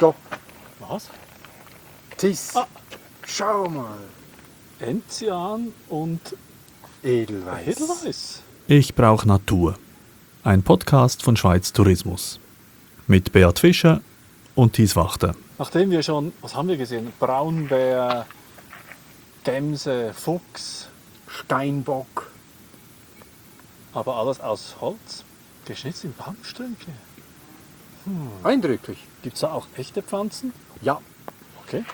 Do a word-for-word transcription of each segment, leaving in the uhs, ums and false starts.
Stopp. Was? Tis. Ah. Schau mal. Enzian und Edelweiß. Edelweiß. Ich brauche Natur. Ein Podcast von Schweiz Tourismus. Mit Beat Fischer und Thies Wachter. Nachdem wir schon, was haben wir gesehen? Braunbär, Gemse, Fuchs. Steinbock. Aber alles aus Holz. Geschnitzt in Baumstrünke. Eindrücklich. Gibt es da auch echte Pflanzen? Ja. Okay.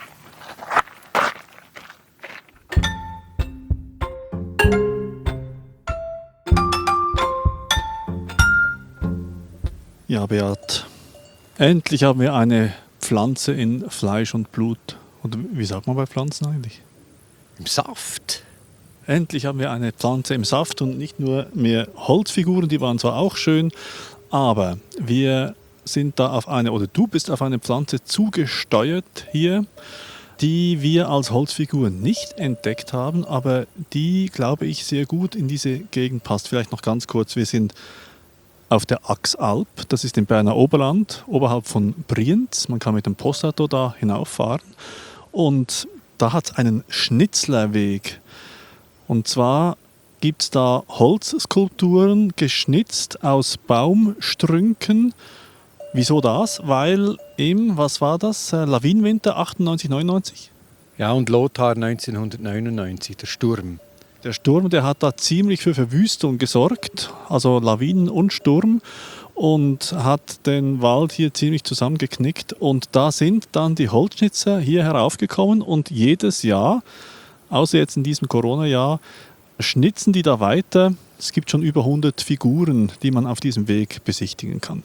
Ja, Beat. Endlich haben wir eine Pflanze in Fleisch und Blut. Und wie sagt man bei Pflanzen eigentlich? Im Saft. Endlich haben wir eine Pflanze im Saft und nicht nur mehr Holzfiguren, die waren zwar auch schön, aber wir sind da auf eine, oder du bist auf eine Pflanze zugesteuert hier, die wir als Holzfiguren nicht entdeckt haben, aber die, glaube ich, sehr gut in diese Gegend passt. Vielleicht noch ganz kurz, wir sind auf der Axalp, das ist im Berner Oberland, oberhalb von Brienz. Man kann mit dem Postauto da hinauffahren und da hat es einen Schnitzlerweg. Und zwar gibt es da Holzskulpturen, geschnitzt aus Baumstrünken. Wieso das? Weil im, was war das, Lawinenwinter achtundneunzig, neunundneunzig? Ja, und Lothar neunzehnhundertneunundneunzig, der Sturm. Der Sturm, der hat da ziemlich für Verwüstung gesorgt, also Lawinen und Sturm, und hat den Wald hier ziemlich zusammengeknickt. Und da sind dann die Holzschnitzer hier heraufgekommen und jedes Jahr, außer jetzt in diesem Corona-Jahr, schnitzen die da weiter. Es gibt schon über hundert Figuren, die man auf diesem Weg besichtigen kann.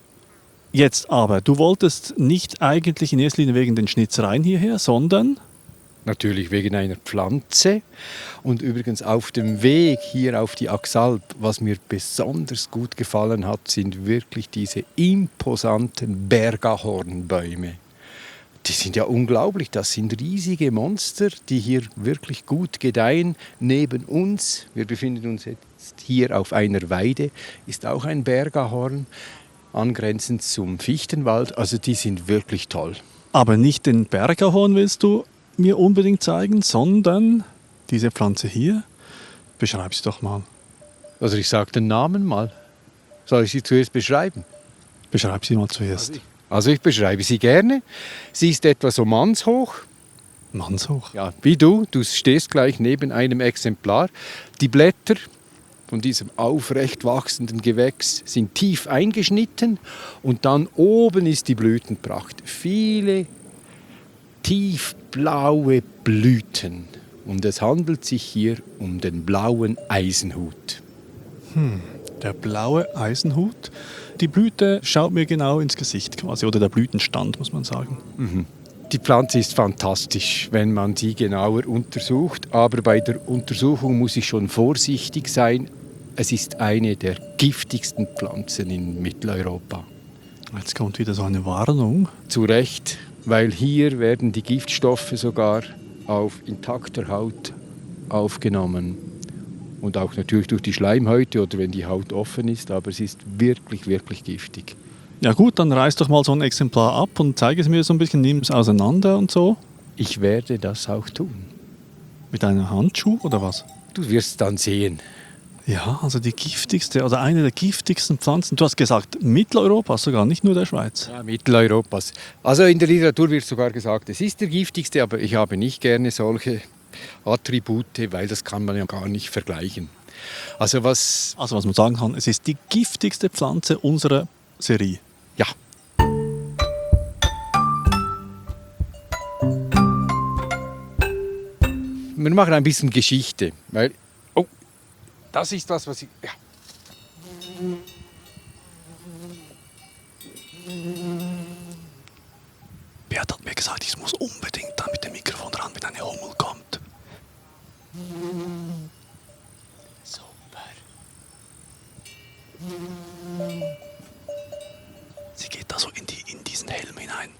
Jetzt aber, du wolltest nicht eigentlich in erster Linie wegen den Schnitzereien hierher, sondern... Natürlich wegen einer Pflanze. Und übrigens auf dem Weg hier auf die Axalp, was mir besonders gut gefallen hat, sind wirklich diese imposanten Bergahornbäume. Die sind ja unglaublich, das sind riesige Monster, die hier wirklich gut gedeihen. Neben uns, wir befinden uns jetzt hier auf einer Weide, ist auch ein Bergahorn, angrenzend zum Fichtenwald. Also die sind wirklich toll. Aber nicht den Bergahorn willst du mir unbedingt zeigen, sondern diese Pflanze hier. Beschreib sie doch mal. Also ich sage den Namen mal. Soll ich sie zuerst beschreiben? Beschreib sie mal zuerst. Also ich, also ich beschreibe sie gerne. Sie ist etwa so mannshoch. Mannshoch? Ja, wie du. Du stehst gleich neben einem Exemplar. Die Blätter von diesem aufrecht wachsenden Gewächs sind tief eingeschnitten. Und dann oben ist die Blütenpracht. Viele tiefblaue Blüten. Und es handelt sich hier um den blauen Eisenhut. Hm, der blaue Eisenhut. Die Blüte schaut mir genau ins Gesicht quasi, oder der Blütenstand, muss man sagen. Mhm. Die Pflanze ist fantastisch, wenn man sie genauer untersucht. Aber bei der Untersuchung muss ich schon vorsichtig sein. Es ist eine der giftigsten Pflanzen in Mitteleuropa. Jetzt kommt wieder so eine Warnung. Zu Recht, weil hier werden die Giftstoffe sogar auf intakter Haut aufgenommen. Und auch natürlich durch die Schleimhäute oder wenn die Haut offen ist. Aber es ist wirklich, wirklich giftig. Ja gut, dann reiß doch mal so ein Exemplar ab und zeige es mir so ein bisschen, nimm es auseinander und so. Ich werde das auch tun. Mit einem Handschuh oder was? Du wirst dann sehen. Ja, also die giftigste, also eine der giftigsten Pflanzen. Du hast gesagt, Mitteleuropas sogar, nicht nur der Schweiz. Ja, Mitteleuropas. Also in der Literatur wird sogar gesagt, es ist der giftigste, aber ich habe nicht gerne solche Attribute, weil das kann man ja gar nicht vergleichen. Also was... Also was man sagen kann, es ist die giftigste Pflanze unserer Serie. Ja. Wir machen ein bisschen Geschichte, weil... Oh, das ist was, was ich... Ja. Beat hat mir gesagt, ich muss unbedingt da mit dem Mikrofon ran, wenn eine Hummel kommt. Super. Sie geht da so in, die, in diesen Helm hinein.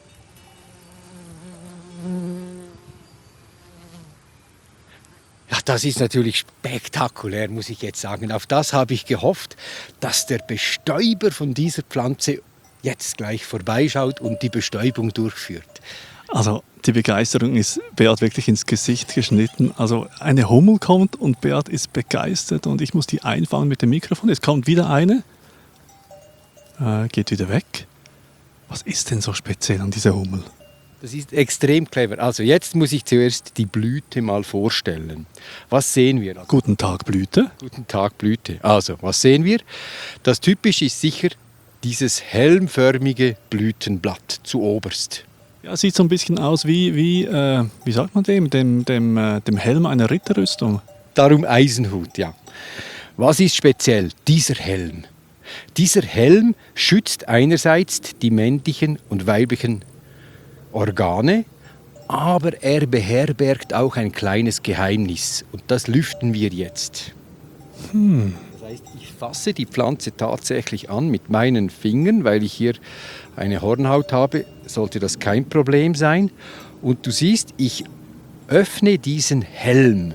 Ja, das ist natürlich spektakulär, muss ich jetzt sagen. Auf das habe ich gehofft, dass der Bestäuber von dieser Pflanze jetzt gleich vorbeischaut und die Bestäubung durchführt. Also die Begeisterung ist Beat wirklich ins Gesicht geschnitten. Also eine Hummel kommt und Beat ist begeistert und ich muss die einfangen mit dem Mikrofon. Es kommt wieder eine, äh, geht wieder weg. Was ist denn so speziell an dieser Hummel? Das ist extrem clever. Also jetzt muss ich zuerst die Blüte mal vorstellen. Was sehen wir? Also, Guten Tag, Blüte. Guten Tag, Blüte. Also, was sehen wir? Das typisch ist sicher dieses helmförmige Blütenblatt zu oberst. Ja, sieht so ein bisschen aus wie, wie, äh, wie sagt man dem, dem, dem, äh, dem Helm einer Ritterrüstung. Darum Eisenhut, ja. Was ist speziell? Dieser Helm. Dieser Helm schützt einerseits die männlichen und weiblichen Organe, aber er beherbergt auch ein kleines Geheimnis. Und das lüften wir jetzt. Hm. Das heißt, ich fasse die Pflanze tatsächlich an mit meinen Fingern, weil ich hier eine Hornhaut habe, sollte das kein Problem sein. Und du siehst, ich öffne diesen Helm.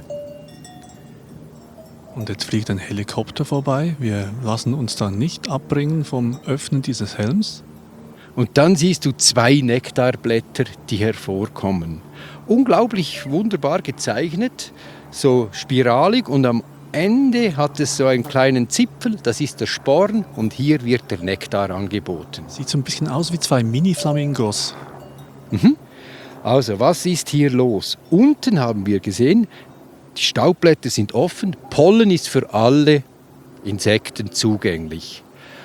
Und jetzt fliegt ein Helikopter vorbei. Wir lassen uns da nicht abbringen vom Öffnen dieses Helms. Und dann siehst du zwei Nektarblätter, die hervorkommen. Unglaublich wunderbar gezeichnet, so spiralig, und am Ende hat es so einen kleinen Zipfel, das ist der Sporn, und hier wird der Nektar angeboten. Sieht so ein bisschen aus wie zwei Mini-Flamingos. Mhm. Also, was ist hier los? Unten haben wir gesehen, die Staubblätter sind offen, Pollen ist für alle Insekten zugänglich.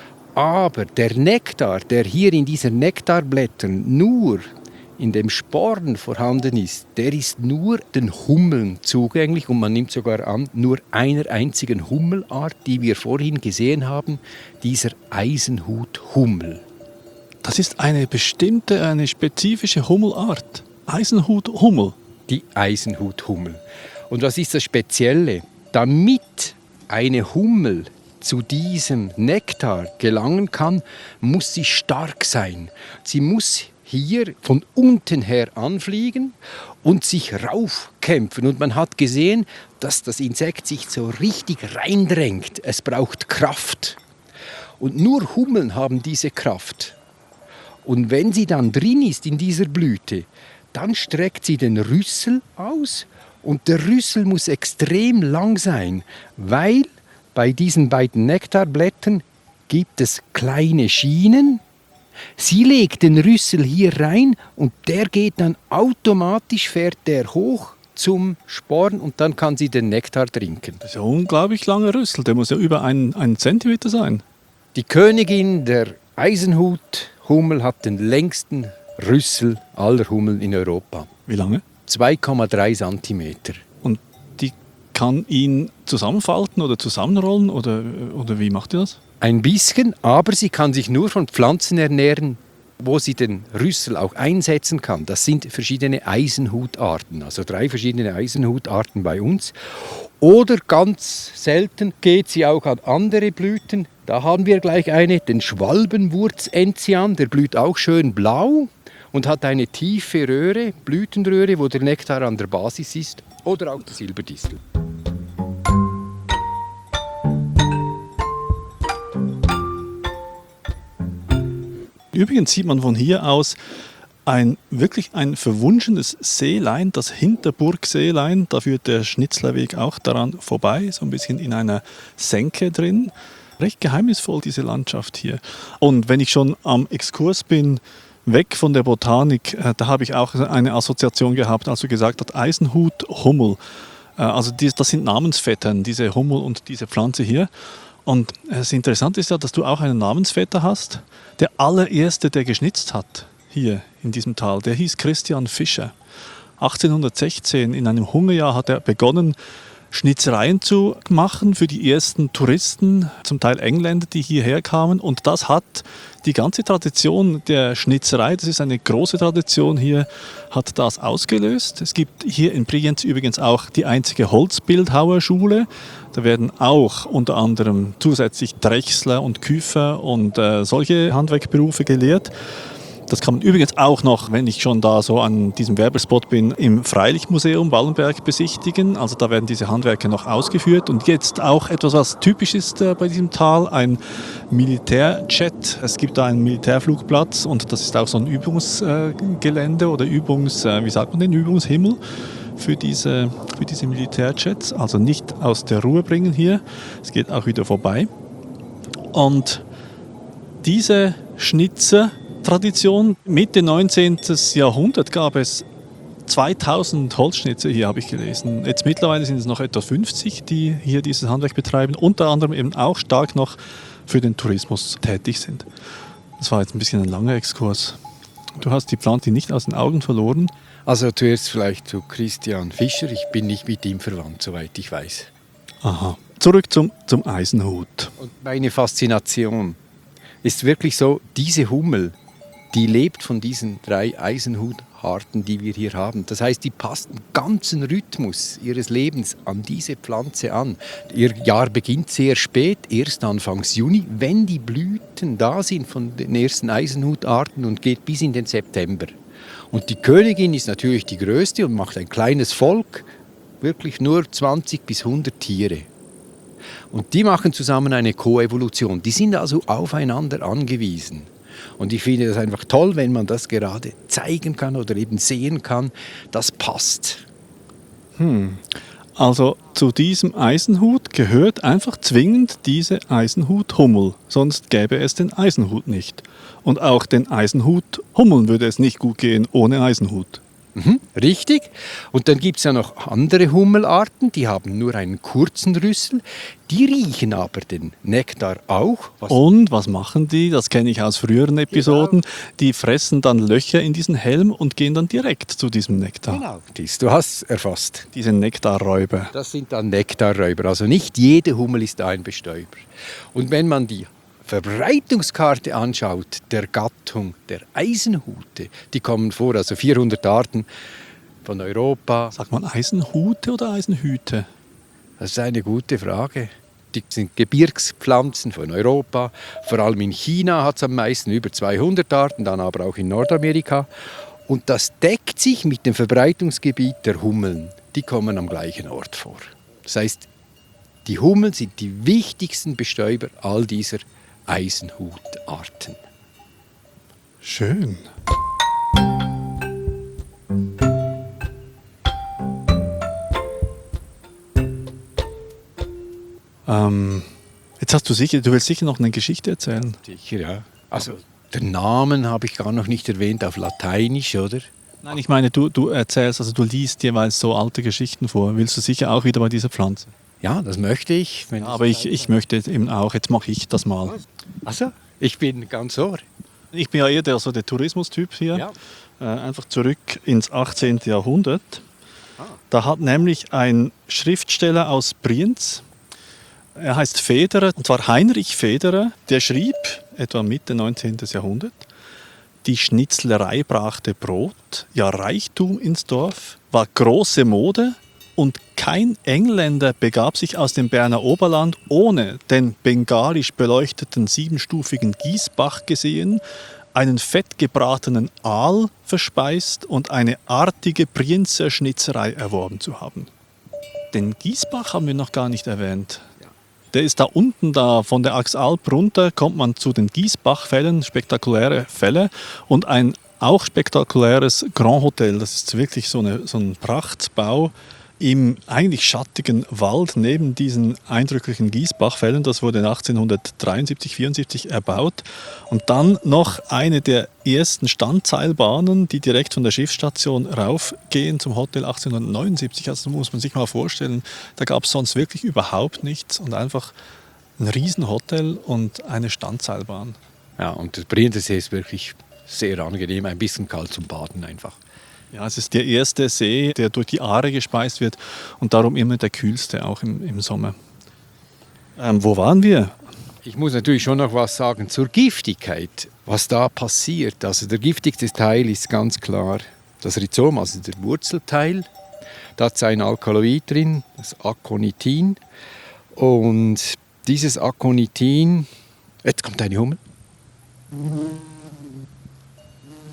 Aber der Nektar, der hier in diesen Nektarblättern nur in dem Sporn vorhanden ist, der ist nur den Hummeln zugänglich, und man nimmt sogar an, nur einer einzigen Hummelart, die wir vorhin gesehen haben, dieser Eisenhuthummel. Das ist eine bestimmte, eine spezifische Hummelart. Eisenhuthummel. Die Eisenhuthummel. Und was ist das Spezielle? Damit eine Hummel zu diesem Nektar gelangen kann, muss sie stark sein. Sie muss hier von unten her anfliegen und sich raufkämpfen. Und man hat gesehen, dass das Insekt sich so richtig reindrängt. Es braucht Kraft. Und nur Hummeln haben diese Kraft. Und wenn sie dann drin ist in dieser Blüte, dann streckt sie den Rüssel aus. Und der Rüssel muss extrem lang sein, weil bei diesen beiden Nektarblättern gibt es kleine Schienen. Sie legt den Rüssel hier rein und der geht dann automatisch, fährt der hoch zum Sporn, und dann kann sie den Nektar trinken. Das ist ein unglaublich langer Rüssel, der muss ja über einen, einen Zentimeter sein. Die Königin der Eisenhuthummel hat den längsten Rüssel aller Hummeln in Europa. Wie lange? zwei Komma drei Zentimeter. Und die kann ihn zusammenfalten oder zusammenrollen, oder, oder wie macht ihr das? Ein bisschen, aber sie kann sich nur von Pflanzen ernähren, wo sie den Rüssel auch einsetzen kann. Das sind verschiedene Eisenhutarten, also drei verschiedene Eisenhutarten bei uns. Oder ganz selten geht sie auch an andere Blüten. Da haben wir gleich eine, den Schwalbenwurzenzian, der blüht auch schön blau und hat eine tiefe Röhre, Blütenröhre, wo der Nektar an der Basis ist. Oder auch die Silberdistel. Übrigens sieht man von hier aus ein wirklich ein verwunschenes Seelein, das Hinterburgseelein. Da führt der Schnitzlerweg auch daran vorbei, so ein bisschen in einer Senke drin. Recht geheimnisvoll, diese Landschaft hier. Und wenn ich schon am Exkurs bin, weg von der Botanik, äh, da habe ich auch eine Assoziation gehabt, als du gesagt hast, Eisenhuthummel. Äh, also die, das sind Namensvettern, diese Hummel und diese Pflanze hier. Und das Interessante ist ja, dass du auch einen Namensvetter hast. Der allererste, der geschnitzt hat hier in diesem Tal, der hieß Christian Fischer. achtzehnhundertsechzehn, in einem Hungerjahr, hat er begonnen, Schnitzereien zu machen für die ersten Touristen, zum Teil Engländer, die hierher kamen. Und das hat die ganze Tradition der Schnitzerei, das ist eine große Tradition hier, hat das ausgelöst. Es gibt hier in Brienz übrigens auch die einzige Holzbildhauerschule. Da werden auch unter anderem zusätzlich Drechsler und Küfer und äh, solche Handwerkberufe gelehrt. Das kann man übrigens auch noch, wenn ich schon da so an diesem Werbespot bin, im Freilichtmuseum Wallenberg besichtigen. Also da werden diese Handwerke noch ausgeführt. Und jetzt auch etwas, was typisch ist äh, bei diesem Tal, ein Militärjet. Es gibt da einen Militärflugplatz und das ist auch so ein Übungsgelände äh, oder Übungs, äh, wie sagt man den, Übungshimmel für diese, für diese Militärjets. Also nicht aus der Ruhe bringen hier. Es geht auch wieder vorbei. Und diese Schnitzertradition, Mitte neunzehnten. Jahrhundert gab es zweitausend Holzschnitzer hier, habe ich gelesen. Jetzt mittlerweile sind es noch etwa fünfzig, die hier dieses Handwerk betreiben, unter anderem eben auch stark noch für den Tourismus tätig sind. Das war jetzt ein bisschen ein langer Exkurs. Du hast die Pflanze nicht aus den Augen verloren. Also zuerst vielleicht zu Christian Fischer. Ich bin nicht mit ihm verwandt, soweit ich weiß. Aha. Zurück zum, zum Eisenhut. Und meine Faszination ist wirklich so, diese Hummel, die lebt von diesen drei Eisenhutarten, die wir hier haben. Das heißt, die passt den ganzen Rhythmus ihres Lebens an diese Pflanze an. Ihr Jahr beginnt sehr spät, erst Anfangs Juni, wenn die Blüten da sind von den ersten Eisenhutarten und geht bis in den September. Und die Königin ist natürlich die größte und macht ein kleines Volk, wirklich nur zwanzig bis hundert Tiere. Und die machen zusammen eine Koevolution. Die sind also aufeinander angewiesen. Und ich finde das einfach toll, wenn man das gerade zeigen kann oder eben sehen kann. Das passt. Hm. Also zu diesem Eisenhut gehört einfach zwingend diese Eisenhuthummel. Sonst gäbe es den Eisenhut nicht. Und auch den Eisenhuthummeln würde es nicht gut gehen ohne Eisenhut. Mhm, richtig. Und dann gibt es ja noch andere Hummelarten, die haben nur einen kurzen Rüssel. Die riechen aber den Nektar auch. Was Und was machen die? Das kenne ich aus früheren Episoden. Genau. Die fressen dann Löcher in diesen Helm und gehen dann direkt zu diesem Nektar. Genau, dies, du hast erfasst. Diese Nektarräuber. Das sind dann Nektarräuber. Also nicht jede Hummel ist ein Bestäuber. Und wenn man die Verbreitungskarte anschaut, der Gattung der Eisenhute, die kommen vor, also vierhundert Arten von Europa. Sagt man Eisenhute oder Eisenhüte? Das ist eine gute Frage. Die sind Gebirgspflanzen von Europa. Vor allem in China hat es am meisten, über zweihundert Arten, dann aber auch in Nordamerika. Und das deckt sich mit dem Verbreitungsgebiet der Hummeln. Die kommen am gleichen Ort vor. Das heißt, die Hummeln sind die wichtigsten Bestäuber all dieser Eisenhutarten. Schön. Ähm, jetzt hast du sicher, du willst sicher noch eine Geschichte erzählen. Sicher, ja. Also den Namen habe ich gar noch nicht erwähnt auf Lateinisch, oder? Nein, ich meine, du, du erzählst, also du liest jeweils so alte Geschichten vor. Willst du sicher auch wieder bei dieser Pflanze? Ja, das möchte ich. Wenn ja, aber ich, ich möchte eben auch, jetzt mache ich das mal. Also, ich bin ganz ohr. Ich bin ja eher der, so der Tourismustyp hier. Ja. Äh, einfach zurück ins achtzehnten. Jahrhundert. Ah. Da hat nämlich ein Schriftsteller aus Brienz, er heißt Federer, und zwar Heinrich Federer, der schrieb, etwa Mitte neunzehnten. Jahrhundert, die Schnitzlerei brachte Brot, ja Reichtum ins Dorf, war große Mode, und kein Engländer begab sich aus dem Berner Oberland, ohne den bengalisch beleuchteten siebenstufigen Gießbach gesehen, einen fettgebratenen Aal verspeist und eine artige Brienzer Schnitzerei erworben zu haben. Den Gießbach haben wir noch gar nicht erwähnt. Der ist da unten, da von der Axalp runter, kommt man zu den Gießbachfällen, spektakuläre Fälle, und ein auch spektakuläres Grand Hotel. Das ist wirklich so, eine, so ein Prachtbau im eigentlich schattigen Wald neben diesen eindrücklichen Gießbachfällen. Das wurde achtzehnhundertdreiundsiebzig, vierundsiebzig erbaut. Und dann noch eine der ersten Standseilbahnen, die direkt von der Schiffsstation raufgehen zum Hotel achtzehnhundertneunundsiebzig. Also muss man sich mal vorstellen, da gab es sonst wirklich überhaupt nichts und einfach ein Riesenhotel und eine Standseilbahn. Ja, und der Brienzersee ist wirklich sehr angenehm, ein bisschen kalt zum Baden einfach. Ja, es ist der erste See, der durch die Aare gespeist wird und darum immer der kühlste, auch im, im Sommer. Ähm, wo waren wir? Ich muss natürlich schon noch was sagen zur Giftigkeit, was da passiert. Also der giftigste Teil ist ganz klar das Rhizom, also der Wurzelteil. Da hat es ein Alkaloid drin, das Aconitin. Und dieses Aconitin, jetzt kommt eine Hummel.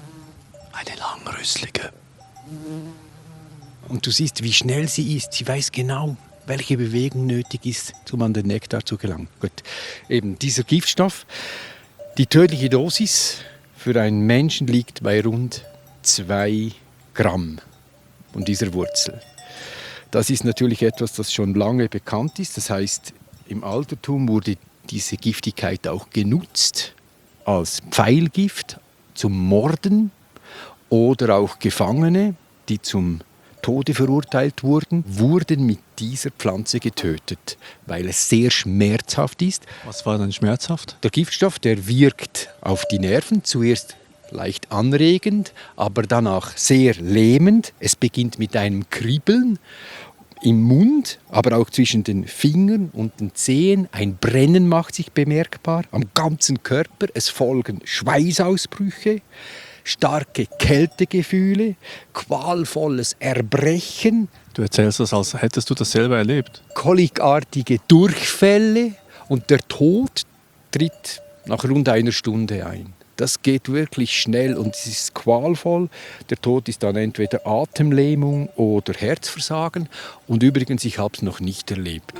Eine langrüsslige. Und du siehst, wie schnell sie ist. Sie weiß genau, welche Bewegung nötig ist, um an den Nektar zu gelangen. Gut. Eben dieser Giftstoff, die tödliche Dosis für einen Menschen liegt bei rund zwei Gramm von dieser Wurzel. Das ist natürlich etwas, das schon lange bekannt ist. Das heißt, im Altertum wurde diese Giftigkeit auch genutzt als Pfeilgift zum Morden oder auch Gefangene, die zum Tode verurteilt wurden, wurden mit dieser Pflanze getötet, weil es sehr schmerzhaft ist. Was war denn schmerzhaft? Der Giftstoff, der wirkt auf die Nerven, zuerst leicht anregend, aber danach sehr lähmend. Es beginnt mit einem Kribbeln im Mund, aber auch zwischen den Fingern und den Zehen. Ein Brennen macht sich bemerkbar am ganzen Körper. Es folgen Schweißausbrüche, starke Kältegefühle, qualvolles Erbrechen, Du erzählst das, als hättest du das selber erlebt. kolikartige Durchfälle und der Tod tritt nach rund einer Stunde ein. Das geht wirklich schnell und es ist qualvoll. Der Tod ist dann entweder Atemlähmung oder Herzversagen. Und übrigens, ich habe es noch nicht erlebt.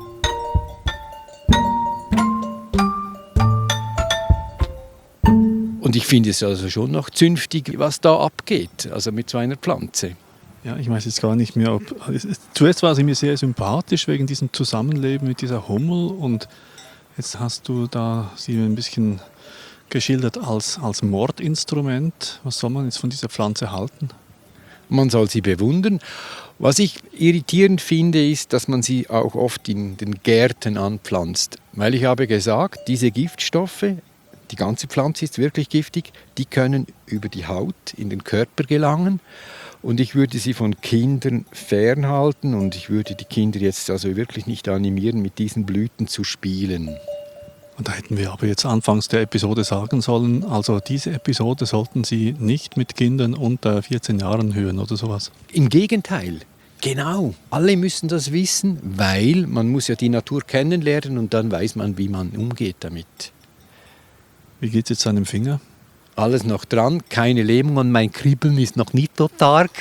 Und ich finde es also schon noch zünftig, was da abgeht, also mit so einer Pflanze. Ja, ich weiß jetzt gar nicht mehr, ob... Zuerst war sie mir sehr sympathisch wegen diesem Zusammenleben mit dieser Hummel und jetzt hast du da sie ein bisschen geschildert als, als Mordinstrument. Was soll man jetzt von dieser Pflanze halten? Man soll sie bewundern. Was ich irritierend finde, ist, dass man sie auch oft in den Gärten anpflanzt. Weil ich habe gesagt, diese Giftstoffe, die ganze Pflanze ist wirklich giftig, die können über die Haut in den Körper gelangen. Und ich würde sie von Kindern fernhalten und ich würde die Kinder jetzt also wirklich nicht animieren, mit diesen Blüten zu spielen. Und da hätten wir aber jetzt anfangs der Episode sagen sollen, also diese Episode sollten Sie nicht mit Kindern unter vierzehn Jahren hören oder sowas. Im Gegenteil, genau. Alle müssen das wissen, weil man muss ja die Natur kennenlernen und dann weiß man, wie man umgeht damit. Wie geht es jetzt an dem Finger? Alles noch dran, keine Lähmung und mein Kribbeln ist noch nicht so stark.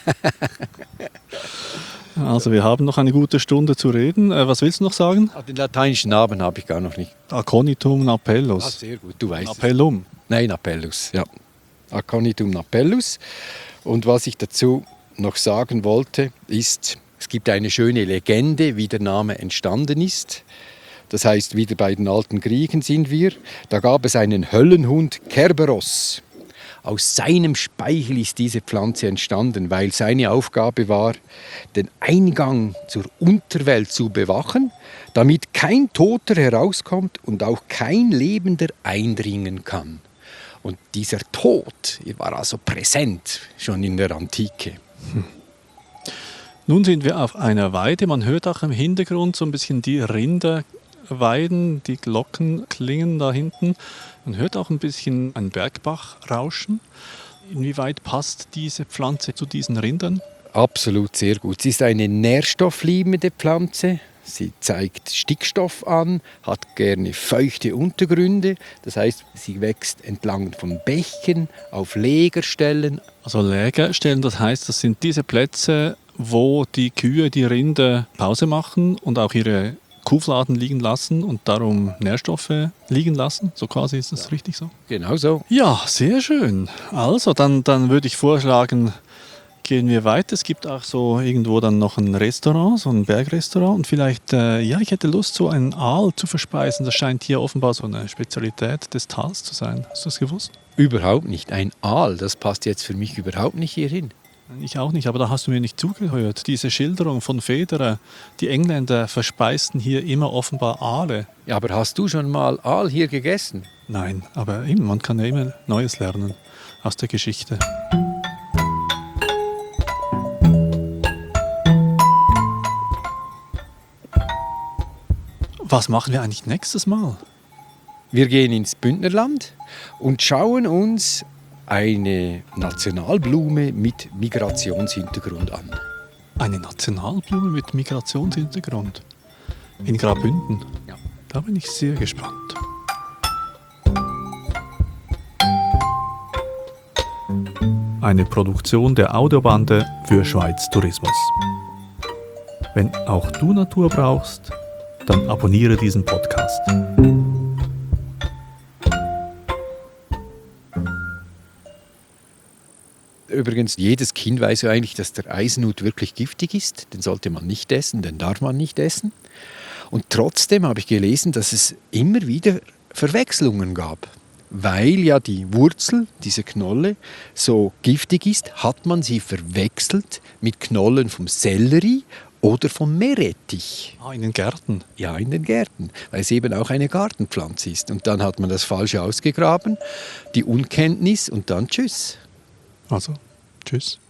Also wir haben noch eine gute Stunde zu reden. Äh, was willst du noch sagen? Den lateinischen Namen habe ich gar noch nicht. Aconitum Ah, napellus. sehr gut, du weißt es. Napellum. Nein, Napellus, ja. Aconitum napellus. Und was ich dazu noch sagen wollte, ist, es gibt eine schöne Legende, wie der Name entstanden ist. Das heißt, wieder bei den alten Griechen sind wir. Da gab es einen Höllenhund, Kerberos. Aus seinem Speichel ist diese Pflanze entstanden, weil seine Aufgabe war, den Eingang zur Unterwelt zu bewachen, damit kein Toter herauskommt und auch kein Lebender eindringen kann. Und dieser Tod war also präsent schon in der Antike. Hm. Nun sind wir auf einer Weide. Man hört auch im Hintergrund so ein bisschen die Rinder weiden, die Glocken klingen da hinten. Man hört auch ein bisschen einen Bergbach rauschen. Inwieweit passt diese Pflanze zu diesen Rindern? Absolut sehr gut. Sie ist eine nährstoffliebende Pflanze. Sie zeigt Stickstoff an, hat gerne feuchte Untergründe. Das heißt, sie wächst entlang von Bächen, auf Lägerstellen. Also Lägerstellen, das heißt, das sind diese Plätze, wo die Kühe, die Rinder Pause machen und auch ihre Kuhfladen liegen lassen und darum Nährstoffe liegen lassen. So quasi ist das ja. Richtig so? Genau so. Ja, sehr schön. Also, dann, dann würde ich vorschlagen, gehen wir weiter. Es gibt auch so irgendwo dann noch ein Restaurant, so ein Bergrestaurant. Und vielleicht, äh, ja, ich hätte Lust, so einen Aal zu verspeisen. Das scheint hier offenbar so eine Spezialität des Tals zu sein. Hast du das gewusst? Überhaupt nicht. Ein Aal, das passt jetzt für mich überhaupt nicht hierhin. Ich auch nicht, aber da hast du mir nicht zugehört. Diese Schilderung von Federer, die Engländer verspeisten hier immer offenbar Aale. Ja, aber hast du schon mal Aal hier gegessen? Nein, aber eben, man kann ja immer Neues lernen aus der Geschichte. Was machen wir eigentlich nächstes Mal? Wir gehen ins Bündnerland und schauen uns eine Nationalblume mit Migrationshintergrund an. Eine Nationalblume mit Migrationshintergrund? In Graubünden? Ja. Da bin ich sehr gespannt. eine Produktion der Audiobande für Schweiz Tourismus. Wenn auch du Natur brauchst, dann abonniere diesen Podcast. Übrigens, jedes Kind weiß ja eigentlich, dass der Eisenhut wirklich giftig ist. Den sollte man nicht essen, den darf man nicht essen. Und trotzdem habe ich gelesen, dass es immer wieder Verwechslungen gab. Weil ja die Wurzel, diese Knolle, so giftig ist, hat man sie verwechselt mit Knollen vom Sellerie oder vom Meerrettich. Ah, in den Gärten. Ja, in den Gärten, weil es eben auch eine Gartenpflanze ist. Und dann hat man das Falsche ausgegraben, die Unkenntnis und dann tschüss. Also, tschüss.